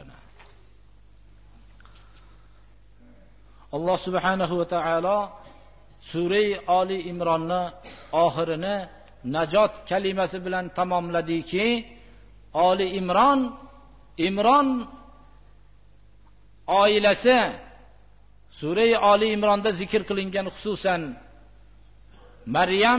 Alloh subhanahu va taolo sura Ali Imronni oxirini najot kalimasi bilan tamomladiki, Ali Imron, Imron oilasi Sura Ali Imronda zikr qilingan xususan Maryam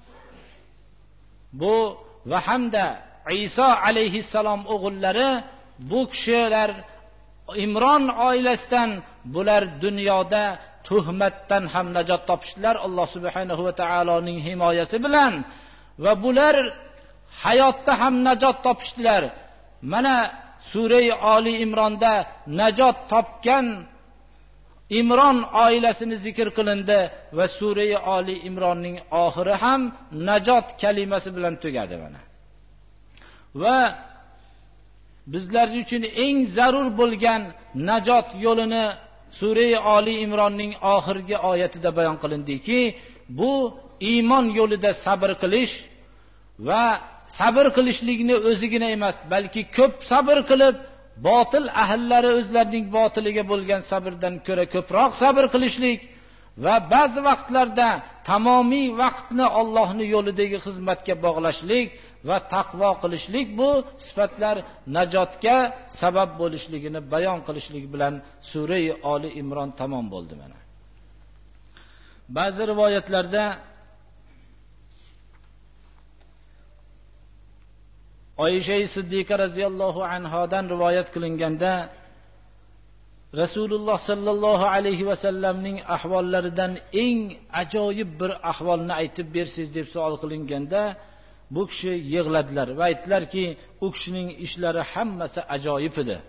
bu va hamda Iso alayhissalom o'g'illari, bu kishilar Imron oilasidan, bular dunyoda tuhmatdan ham najot topishdilar Alloh subhanahu va taoloning himoyasi bilan, va bular hayotda ham najot topishdilar. Mana Sura Ali Imronda najot topgan Imron oilasini zikr qilindi va Sura Ali Imronning oxiri ham najot kalimasi bilan tugadi mana. Va bizlar uchun eng zarur bo'lgan najot yo'lini Sura Ali Imronning oxirgi oyatida bayon qilindiki, bu iymon yo'lida sabr qilish va sabr qilishlikni o'zigina emas, balki ko'p sabr qilib, botil ahllari o'zlarining botiliga bo'lgan sabrdan ko'ra ko'proq sabr qilishlik va ba'zi vaqtlarda tamomiy vaqtni Allohning yo'lidagi xizmatga bog'lashlik va taqvo qilishlik, bu sifatlar najotga sabab bo'lishligini bayon qilishlik bilan Sura Ali Imron tamom bo'ldi mana. Ba'zi rivoyatlarda Oysha Siddiqa radhiyallohu anhodan rivoyat qilinganda Rasululloh sallallohu alayhi va sallamning ahvollaridan eng ajoyib bir ahvolni aytib bersiz deb savol qilinganda, bu kishi yig'ladilar va aytdilarki, u kishining ishlari hammasi ajoyib edi.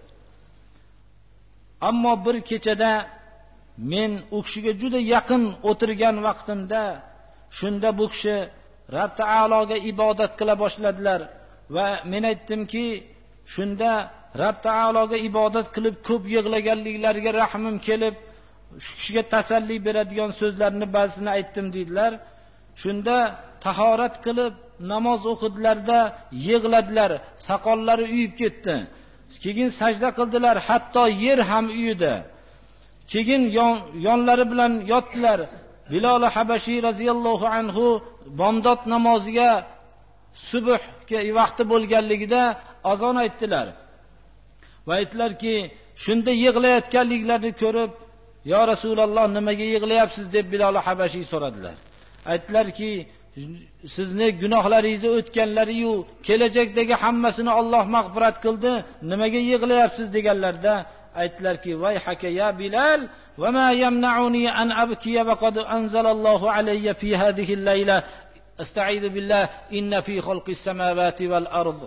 Ammo bir kechada men u kishiga juda yaqin o'tirgan vaqtimda, shunda bu kishi Rabb taologa ibodat qila boshladilar va men aytdimki, shunda Rabb taologa ibodat qilib ko'p yig'laganliklariga rahmim kelib, shu kishiga tasalli beradigan so'zlarni ba'zisini aytdim dedilar. Shunda tahorat qilib namoz o'qidilarda yig'ladilar, soqollari uyib ketdi. Keyin sajda qildilar, hatto yer ham uyidi. Keyin yon, yonlari bilan yotdilar. Bilal Habashi radhiyallohu anhu bomdod namoziga subhga vaqti bo'lganligida azon aytdilar. Va aytdilarki, shunda yig'layotganliklarini ko'rib, "Ya Rasululloh, nimaga yig'layapsiz?" deb Bilal Habashi so'radilar. Aytdilarki, sizni gunohlaringizni o'tganlari-yu, kelajakdagi hammasini Alloh mag'firat qildi, nimaga yig'layapsiz deganlarda aytdilarki, "Vay haka ya Bilal, va ma yamna'uni an abkiya va qad anzalallohu alayya fi hadhihi al-layla asta'idu billah inna fi khalqis samawati wal ard."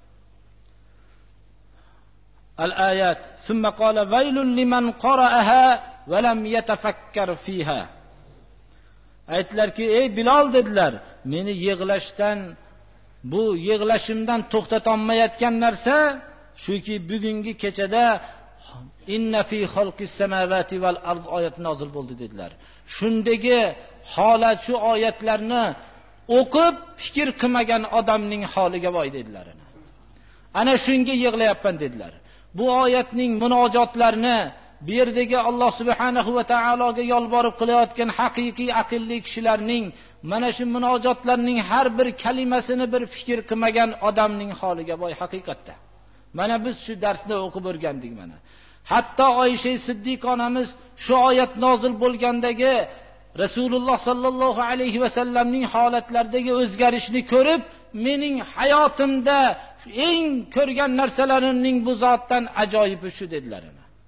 Al-ayat. Thumma qala waylun liman qara'aha va lam yatafakkar fiha. Aytdilarki, ey Bilal dedilar, meni yig'lashdan, bu yig'lashimdan to'xtatolmayotgan narsa shuki bugungi kechada inna fi xalqis samawati val ard oyati nozil bo'ldi dedilar. Shundagi holat, shu oyatlarni o'qib fikr qilmagan odamning holiga voy dedilar. Ana shunga yig'layapman dedilar. Bu oyatning munojotlarini bu yerdagi Alloh subhanahu va taologa yolborib qilayotgan haqiqiy aqlli kishilarning mana shu munojotlarning har bir kalimasini bir fikr qilmagan odamning holiga voy haqiqatda. Mana biz shu darsni o'qib o'rgandik mana. Hatto Oysha Siddiq onamiz shu oyat nozil bo'lgandagi Rasululloh sallallohu alayhi va sallamning holatlaridagi o'zgarishni ko'rib, mening hayotimda eng ko'rgan narsalarimning bu zotdan ajoyibi shu dedilar.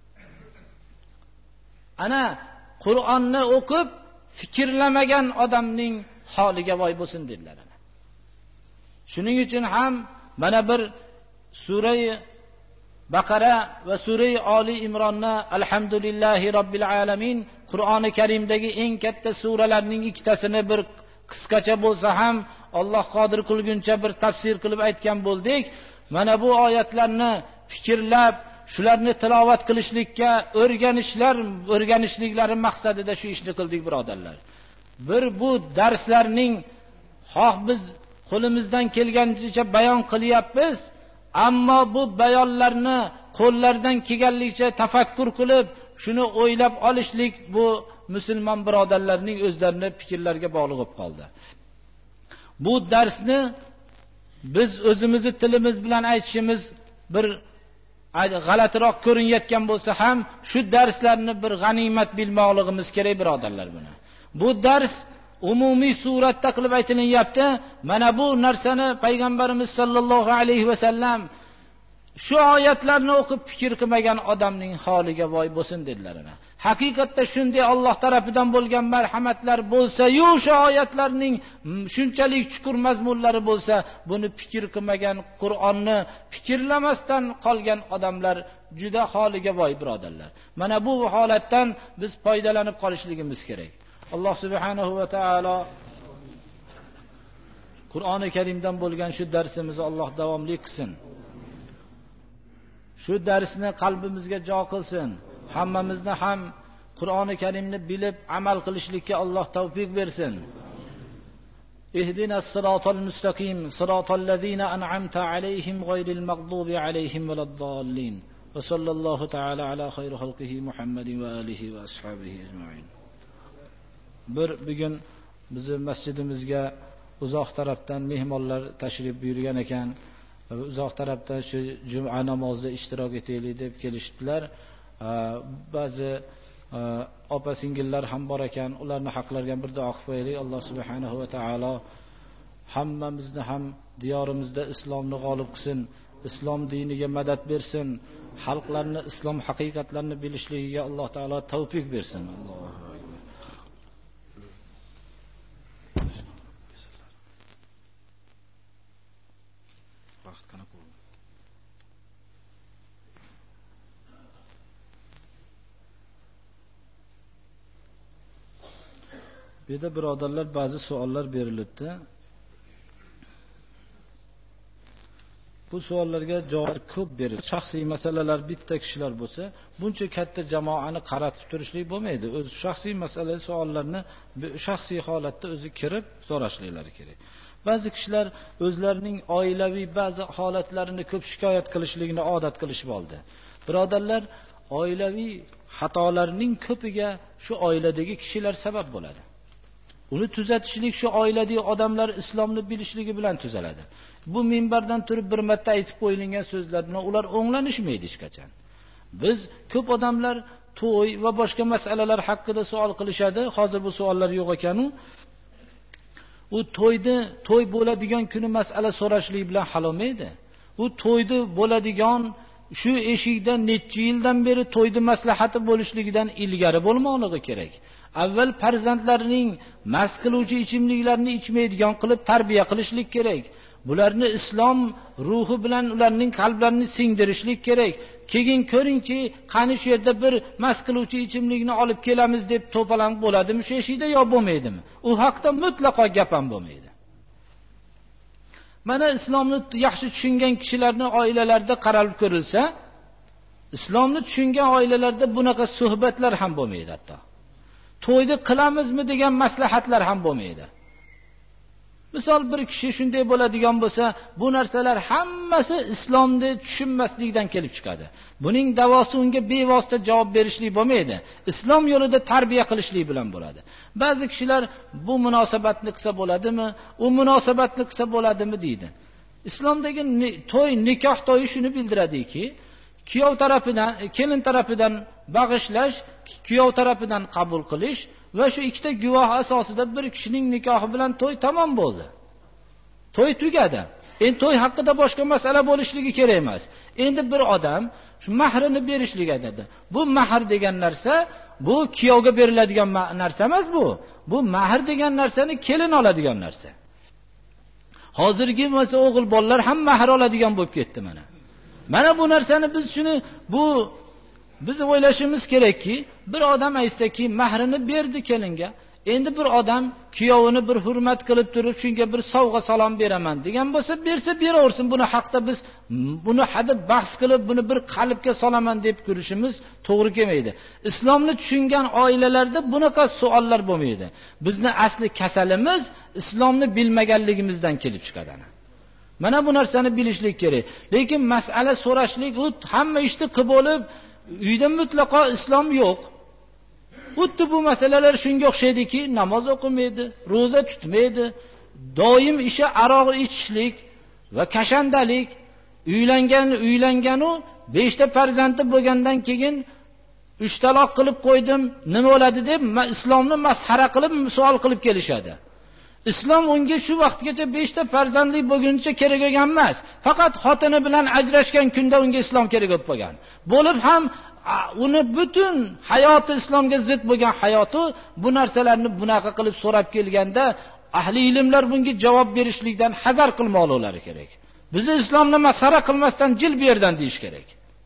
Ana Qur'onni o'qib fikrlamagan odamning holiga voy bo'lsin dedilar. Shuning uchun ham mana bir sura Baqara va sura Ali Imronni alhamdulillahi robbil alamin Qur'oni Karimdagi eng katta suralarning ikkitasini bir qisqacha bo'lsa ham Alloh qodir qilguncha bir tafsir qilib aytgan bo'ldik. Mana bu oyatlarni fikrlab, shularni tilovat qilishlikka o'rganishlar, o'rganishliklari maqsadida shu ishni qildik birodarlar. Bir bu darslarning xoh biz qo'limizdan kelganicha bayon qilyapmiz, ammo bu bayonlarni qo'llardan kelganligicha tafakkur qilib, shuni o'ylab olishlik bu musulmon birodarlarning o'zlarini fikrlarga bog'liq bo'lib qoldi. Bu darsni biz o'zimizni tilimiz bilan aytishimiz bir g'alatiroq ko'rinayotgan bo'lsa ham shu darslarni bir g'animat bilmoqligimiz kerak birodarlar. Buni bu dars umumiy suratda qilib aytilyapti. Mana bu narsani payg'ambarimiz sollallohu alayhi va sallam shu oyatlarni o'qib fikr qilmagan odamning holiga voy bo'lsin dedilar. Haqiqatda shunday Alloh tarafidan bo'lgan marhamatlar bo'lsa-yu, shu oyatlarning shunchalik chuqur mazmunlari bo'lsa, buni fikr qilmagan, Qur'onni fikrlamasdan qolgan odamlar juda holiga voy birodarlar. Mana bu holatdan biz foydalanib qolishligimiz kerak. Alloh subhanahu va taolo Qur'oni Karimdan bo'lgan shu darsimizni Alloh davomli qilsin. Shu darsni qalbimizga jo qilsin. Hammamizni ham Qur'oni Karimni bilib amal qilishlikka Alloh tavfiq bersin. Ihdinas siratal mustaqim, siratal ladzina an'amta alayhim g'ayril magdubi alayhim valaddallin. Va sallallohu ta'ala ala xayri xalqihi Muhammadin va alihi va ashabihi ajma'in. Bir bugun bizning masjidimizga uzoq tarafdan mehmonlar tashrif buyurgan ekan. Uzoq tarafdan shu juma namozida ishtirok etaylik deb kelishdilar. Ba'zi opa singillar ham bor ekan. Ularni haqlariga bir duo qilib qo'yaylik. Alloh subhanahu va taolo hammamizni ham diyorimizda islomni g'olib qilsin, islom diniga madad bersin, xalqlarni islom haqiqatlarini bilishligiga Alloh taolo tavfiq bersin. Allohu akbar. Bu yerda birodarlar ba'zi savollar berilibdi. Bu savollarga javob ko'p berildi. Shaxsiy masalalar bitta kishilar bo'lsa, buncha katta jamoani qaratib turishlik bo'lmaydi. O'z shaxsiy masala savollarni shaxsiy holatda o'zi kirib so'rashliklari kerak. Ba'zi kishilar o'zlarining oilaviy ba'zi holatlarini ko'p shikoyat qilishligini odat qilishib oldi. Birodarlar, oilaviy xatolarning ko'piga shu oiladagi kishilar sabab bo'ladi. Uni tuzatishlik shu oiladagi odamlar islomni bilishligi bilan tuzaladi. Bu minbardan turib bir marta aytib qo'yilgan so'zlarni ular o'nglanishmaydi hech qachon. Biz ko'p odamlar to'y va boshqa masalalar haqida savol qilishadi. Hozir bu savollar yo'q ekan-u. U to'yni to'y bo'ladigan kuni masala so'rashlik bilan hal bo'lmaydi. U to'yni bo'ladigan shu eshikdan necha yildan beri to'yni maslahati bo'lishligidan ilgari bo'lmoqligi kerak. Avval farzandlarining mast qiluvchi ichimliklarni ichmaydigan qilib tarbiya qilishlik kerak. Bularni islom ruhi bilan ularning qalblarini singdirishlik kerak. Keyin ko'ringchi, qani shu yerda bir mast qiluvchi ichimlikni olib kelamiz deb to'palang bo'ladimi shu eshikda yo bo'lmaydimi? U haqda mutlaqo gap ham bo'lmaydi. Mana islomni yaxshi tushungan kishilarning oilalarida qaralib ko'rilsa, islomni tushungan oilalarda bunaqa suhbatlar ham bo'lmaydi hatto. To'yni qilamizmi degan maslahatlar ham bo'lmaydi. Misol bir kishi shunday bo'ladigan bo'lsa, bu narsalar hammasi islomni tushunmaslikdan kelib chiqadi. Buning davosi unga bevosita javob berishlik bo'lmaydi. Islom yo'lida tarbiya qilishlik bilan bo'ladi. Ba'zi kishilar bu munosabatni qilsa bo'ladimi, u munosabatni qilsa bo'ladimi deydi. Islomdagi to'y, nikoh to'yi shuni bildiradiki, kuyov tarafidan, kelin tarafidan bag'ishlash, kuyov tarafidan qabul qilish va shu ikkita guvoh asosida bir kishining nikohi bilan to'y tamom bo'ldi. To'y tugadi. Endi to'y haqida boshqa masala bo'lishligi kerak emas. Endi bir odam shu mahrini berishlik aytadi. Bu mahr degan narsa, bu kuyovga beriladigan narsa emas bu. Bu mahr degan narsani kelin oladigan narsa. Hozirgi mesela o'g'il bolalar ham mahr oladigan bo'lib ketdi mana. Mana bu narsani biz shuni bu biz o'ylashimiz kerakki, bir odam aytsaki, mahrini berdi kelinga. Endi bir odam kuyovini bir hurmat qilib turib, shunga bir sovg'a salom beraman degan bo'lsa, bersa beraversin. Buni haqda biz buni hadib bahs qilib, buni bir qalbga solaman deb ko'rishimiz to'g'ri kelmaydi. Islomni tushungan oilalarda bunaqa savollar bo'lmaydi. Bizni asli kasalimiz islomni bilmaganligimizdan kelib chiqadi. Mana bu narsani bilishlik kerak. Lekin masala so'rashlik, u hamma ishni qilib olib, uyda mutlaqo islom yo'q. Xuddi bu masalalar shunga o'xshaydiki, namoz o'qimaydi, roza tutmaydi, doim ishi aroq ichishlik va kashandalik, uylangan, uylangan u beshta farzandi bo'lgandan keyin uch taloq qilib qo'ydim, nima bo'ladi deb islomni masxara qilib savol qilib kelishadi. Islom unga shu vaqtgacha beshta farzandli bo'lguncha kerak bo'lgan emas. Faqat xotini bilan ajrashgan kunda unga islom kerak bo'lib qolgan. Bo'lib ham uni butun hayoti islomga zid bo'lgan hayoti bu narsalarni bunaqa qilib so'rab kelganda ahli ilmlar bunga javob berishlikdan hazar qilmoqlari kerak. Bizni islomni masxara qilmasdan jil bu yerdan deyish kerak.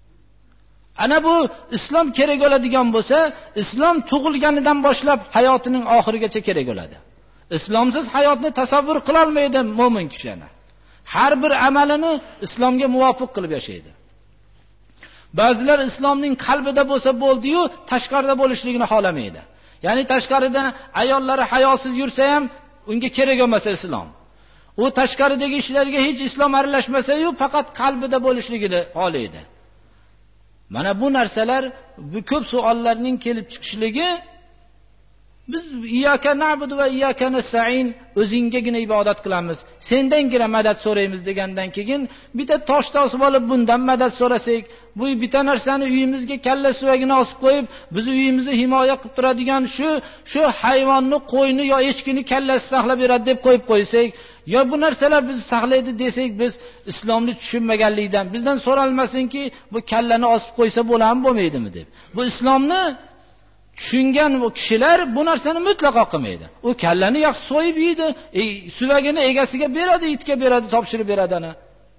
Ana bu islom kerak bo'ladigan bo'lsa, islom tug'ilganidan boshlab hayotining oxirigacha kerak bo'ladi. Islomsiz hayotni tasavvur qila olmaydi mo'min kishi. Har bir amalini islomga muvofiq qilib yashaydi. Ba'zilar islomning qalbida bo'lsa bo'ldi-yu, tashqarida bo'lishligini xohlamaydi. Ya'ni tashqarida ayollari hayosiz yursa ham unga kerak emas islom. U tashqaridagi ishlarga hech islom aralashmasa-yu, faqat qalbida bo'lishligini xohlaydi. Mana bu narsalar, bu ko'p savollarning kelib chiqishligi biz iyyaka na'budu va iyyaka nasta'in, o'zinggagina ibodat qilamiz, sendangina madad so'raymiz degandan keyin bitta tosh tosib olib bundan madad so'rasak, bu bitta narsani uyimizga kalla suvagini osib qo'yib, biz uyimizni himoya qilib turadigan shu shu hayvonni, qo'yni yo echkini kallasi saqlab beradi deb qo'yib qo'ysak, yo bu narsalar bizni saqlaydi desak, biz islomni tushunmaganlikdan bizdan so'ralmasinki, bu kallani osib qo'ysa bo'ladimi, bo'lmaydimi deb. Bu islomni tushungan bu kishilar bu narsani mutlaqo qilmaydi. U kallani yaxshi so'yib yeydi, e, suvagini egasiga beradi, itga beradi, topshirib beradi ana.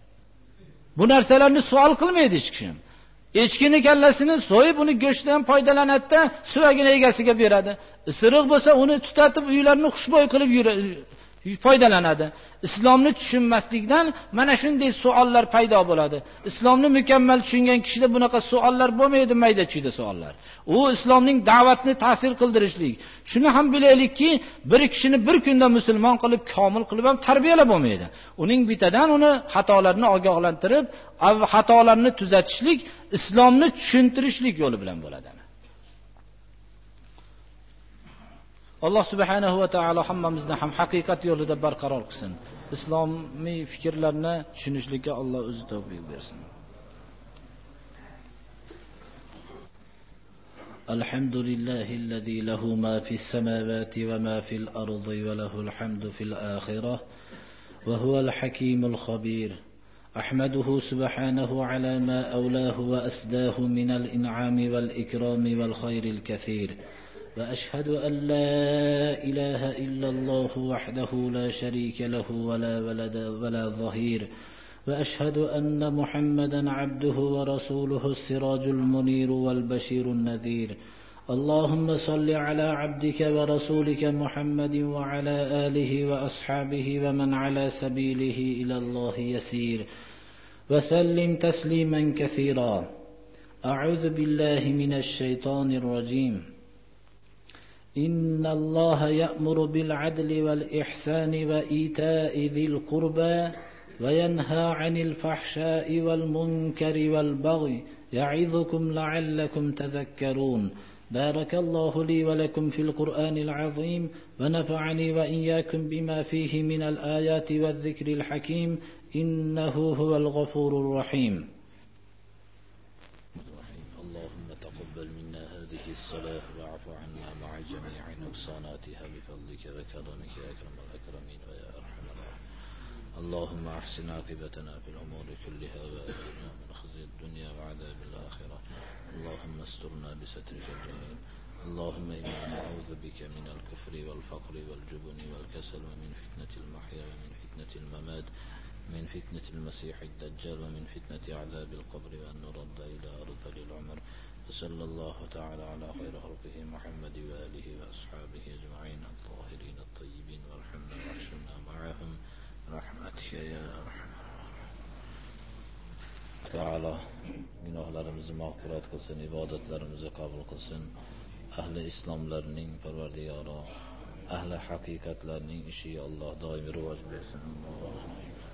Bu narsalarni savol qilmaydi hech kim. Echkini kallasini so'yib, uni go'shtidan foydalanadi-da, suvagini egasiga beradi. Isiriq bo'lsa, uni tutatib uylarni xushbo'y qilib yuradi. foydalanadi. Islomni tushunmaslikdan mana shunday savollar paydo bo'ladi. Islomni mukammal tushungan kishida bunaqa savollar bo'lmaydi, mayda-chuyda savollar. U islomning da'vatni ta'sir qildirishlik. Shuni ham bilaylikki, bir kishini bir kunda musulmon qilib, komil qilib ham tarbiyalab bo'lmaydi. Uning bitadan uni xatolarini ogohlantirib, xatolarni tuzatishlik, islomni tushuntirishlik yo'li bilan bo'ladi. Alloh subhanahu va taolo hammamizni ham haqiqat yo'lida barqaror qilsin. Islomiy fikrlarni tushunishlikka Alloh o'zi tavfiq bersin. Alhamdulillahillazi lahu ma fis samawati va ma fil ardi va lahul hamdu fil akhirah va huval hakimul khabir. أحمده سبحانه على ما أولاه وأسداه من الإنعام والإكرام والخير الكثير. وأشهد أن لا إله إلا الله وحده لا شريك له ولا ولد ولا ظهير. وأشهد أن محمدا عبده ورسوله السراج المنير والبشير النذير. اللهم صل على عبدك ورسولك محمد وعلى آله وأصحابه ومن على سبيله إلى الله يسير. وسلم تسليما كثيرا. أعوذ بالله من الشيطان الرجيم. إن الله يأمر بالعدل والإحسان وإيتاء ذي القربى وينهى عن الفحشاء والمنكر والبغي يعظكم لعلكم تذكرون. بارك الله لي ولكم في القرآن العظيم ونفعني وإياكم بما فيه من الآيات والذكر الحكيم إنه هو الغفور الرحيم. اللهم تقبل منا هذه الصلاة واعف عنا مع جميع نقصاناتها بفضلك وكرمك يا أكرم الأكرمين ويا أرحم الراحمين. اللهم أحسن عاقبتنا في الأمور كلها وأجرنا من خزي الدنيا وعذاب الآخرة. اللهم استرنا بسترك الجميل. اللهم إنا نعوذ بك من الكفر والفقر والجبن والكسل ومن فتنة المحيا ومن فتنة الممات من فتنة المسيح الدجال ومن فتنة عذاب القبر وأن نرد إلى أرذل العمر. صلى الله تعالى على خير خلقه محمد وآله وأصحابه أجمعين الطاهرين الطيبين وارحمنا واحشرنا معهم رحمتك يا أرحم تعالى. Günahlarımızı mağfiret kılsın, ibadetlerimizi kabul kılsın. Ahli İslamlarının Parvardigara, ahli hakikatlarının işi Allah daimi rivoj bersin.